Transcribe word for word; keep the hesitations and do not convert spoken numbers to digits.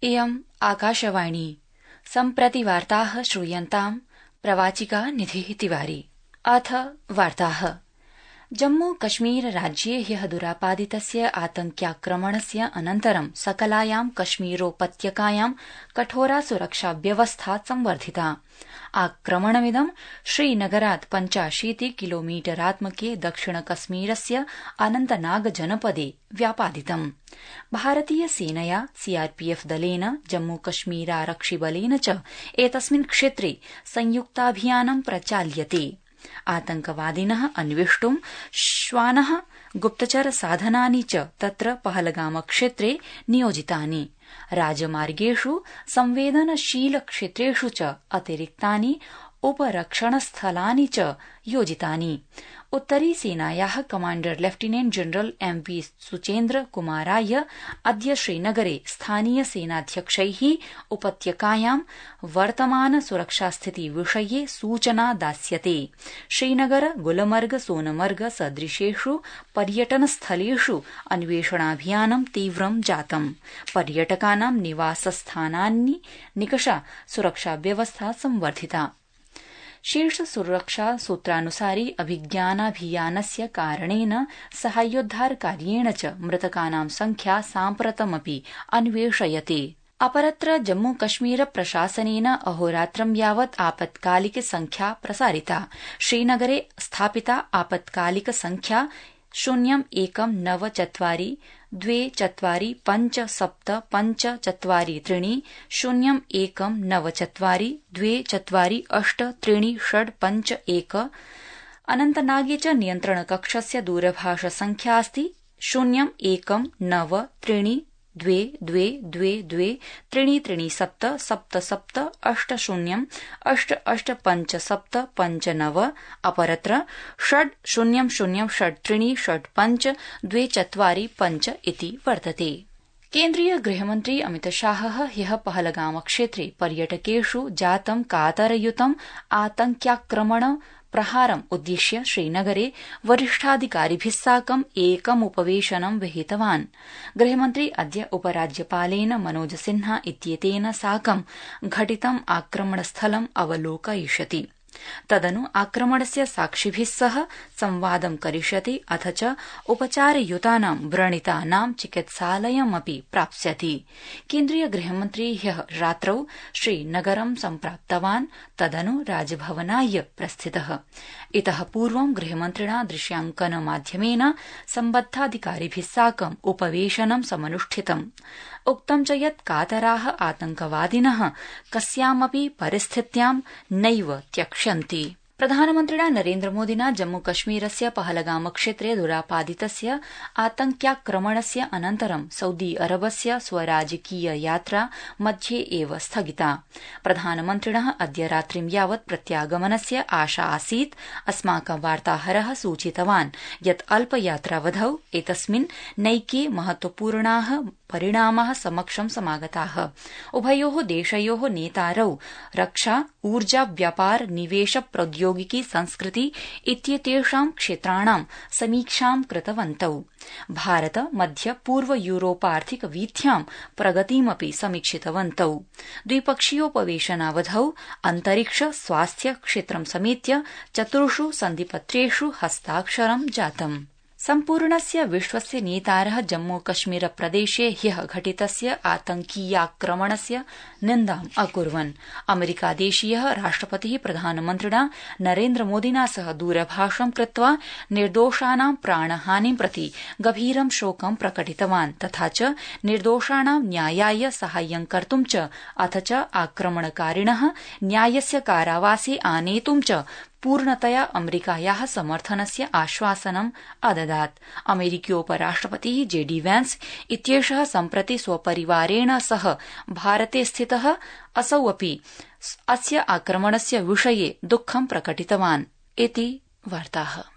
इयम् आकाशवाणी सम्प्रति वार्ताः श्रूयन्ताम् प्रवाचिका निधिः तिवारी। अथ वार्ताः। जम्मू कश्मीर राज्ये ह्यः दुरापादितस्य आतंक्याक्रमणस्य अनन्तरं सकलायां कश्मीरोपत्यकायां कठोरा सुरक्षा व्यवस्था संवर्धिता। आक्रमणमिदं श्रीनगरात् पञ्चाशीति किलोमीटरात्मके दक्षिण कश्मीरस्य अनन्तनाग जनपदे व्यापादितम्। भारतीय सेनया सीआरपीएफ दलेन जम्मू कश्मीरारक्षिबलेन च एतस्मिन् क्षेत्रे संयुक्ताभियानं प्रचाल्यते। आतंकवादिनः अन्वेष्टुं श्वानः गुप्तचर साधनानि च तत्र पहलगाम क्षेत्रे नियोजितानि। राजमार्गेषु संवेदनशील क्षेत्रेषु च अतिरिक्तानि उपरक्षणस्थलानि च योजितानि। उत्तरी सेनायाः commander lieutenant general M P Suchendra कुमाराय अद्य श्रीनगरे स्थानीय सेनाध्यक्षैः उपत्यकायां वर्तमान सुरक्षास्थिति विषये सूचना दास्यते। श्रीनगर गुलमर्ग सोनमर्ग सदृशेषु पर्यटनस्थलेषु अन्वेषणाभियानं तीव्रं जातम्। पर्यटकानां निवासस्थानानि निकषा सुरक्षा व्यवस्था संवर्धिता। शीर्ष सुरक्षा सूत्रानुसारि अभिज्ञानाभियानस्य कारणेन साहाय्योद्धार कार्येण च मृतकानां संख्या साम्प्रतमपि अन्वेषयते। अपरत्र जम्मू कश्मीर प्रशासनेन अहोरात्रं यावत् आपत्कालिक संख्या प्रसारिता। श्रीनगरे स्थापिता आपत्कालिक संख्या शून्यम् एकं नव चत्वारि द्वे चत्वारि पञ्च सप्त पञ्च चत्वारि त्रीणि शून्यम् एकं नव चत्वारि द्वे चत्वारि अष्ट त्रीणि षड् पञ्च एक। अनन्तनागे च नियन्त्रणकक्षस्य दूरभाष संख्या अस्ति शून्यम् एकं नव त्रीणि द्वे द्वे द्वे द्वे त्रीणि त्रीणि सप्त सप्त सप्त अष्ट शून्यम् अष्ट अष्ट पञ्च सप्त पञ्च नव। अपरत्र षड् शून्यं शून्यं षड् त्रीणि षड् पञ्च द्वे चत्वारि पञ्च इति वर्तते। केन्द्रीय गृहमन्त्री अमितशाहः ह्यः पहलगाम क्षेत्रे पर्यटकेषु जातं कातरयुतम् आतंक्याक्रमण प्रहारम् उद्दिश्य श्रीनगरे वरिष्ठाधिकारिभिः साकम् एकमुपवेशनं विहितवान्। गृहमन्त्री अद्य उपराज्यपालेन मनोज सिन्हा इत्येतेन साकं घटितम् आक्रमणस्थलम् अवलोकयिष्यति। तदनु आक्रमणस्य साक्षिभिः सह संवादं करिष्यति अथ च उपचारयुतानां व्रणितानां चिकित्सालयमपि प्राप्स्यति। केन्द्रीय गृहमन्त्री ह्यः रात्रौ श्रीनगरं सम्प्राप्तवान्, तदनु राजभवनाय प्रस्थितः। इतः पूर्वं गृहमन्त्रिणा दृश्यांकन माध्यमेन सम्बद्धाधिकारिभिः साकम् उपवेशनं समनुष्ठितम्। उक्तं च यत् कातराः आतंकवादिनः कस्यामपि परिस्थित्यां नैव त्यक्ष्यन्ति। प्रधानमन्त्रिणा नरेन्द्रमोदिना जम्मूकश्मीरस्य पहलगाम क्षेत्रे दुरापादितस्य आतंक्याक्रमणस्य अनन्तरं सऊदी अरबस्य स्वराजकीय यात्रा मध्ये एव स्थगिता। प्रधानमन्त्रिणः अद्य रात्रिं यावत् प्रत्यागमनस्य आशा आसीत्। अस्माकं वार्ताहरः सूचितवान् यत् अल्पयात्रावधौ एतस्मिन् नैके महत्वपूर्णाः परिणामाः समक्षं समागताः। उभयोः देशयोः नेतारौ रक्षा, ऊर्जा, व्यापार, निवेश, प्रौद्योगिकी, संस्कृति इत्येतेषां क्षेत्राणां समीक्षां कृतवन्तौ। भारत मध्य पूर्व यूरोपार्थिक वीथ्यां प्रगतिमपि समीक्षितवन्तौ। द्विपक्षीयोपवेशनावधौ अन्तरिक्ष, स्वास्थ्य क्षेत्रं समेत्य चतुर्षु सन्धिपत्रेषु हस्ताक्षरं जातम्। सम्पूर्णस्य विश्वस्य नेतारः जम्मू कश्मीर प्रदेशे ह्यः घटितस्य आतंकीयाक्रमणस्य निन्दाम् अकुर्वन्। अमेरिकादेशीयः राष्ट्रपतिः प्रधानमन्त्रिणा नरेन्द्रमोदिना सह दूरभाषं कृत्वा निर्दोषाणां प्राणहानिं प्रति गभीरं शोकं प्रकटितवान् तथा च निर्दोषाणां न्यायाय साहाय्यं कर्तुं च अथ च आक्रमणकारिणः न्यायस्य कारावासे आनेतुं च पूर्णतया अमेरिकायाः समर्थनस्य आश्वासनम् अददात्। अमेरिकीयोपराष्ट्रपतिः जे डी वैन्स इत्येषः सम्प्रति स्वपरिवारेण सह भारते स्थितः। असौ अपि अस्य आक्रमणस्य विषये दुःखं प्रकटितवान् इति वार्ताः।